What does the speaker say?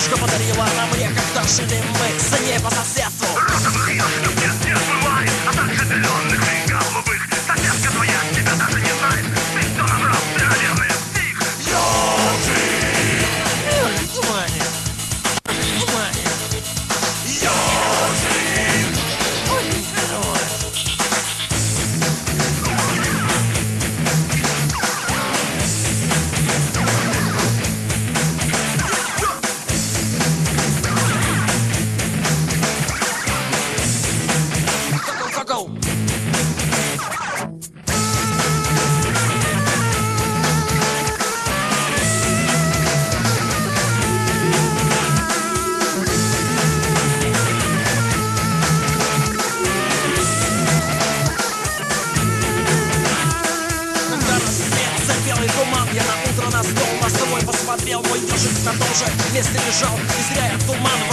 девушка подарила она мне, когда жили мы с ней по соседству. Розовых ежиков нет, не бывает, а также зеленых и голубых. Соседка твоя тебя даже не знает. Ты что набрал, ты, наверное, псих. Ёжик! Внимание! Внимание! Ёжик! Ой, хорош! Go! Белый туман, я на утро на стол на свой посмотрел. Мой ежик на том же месте лежал. И зря я туман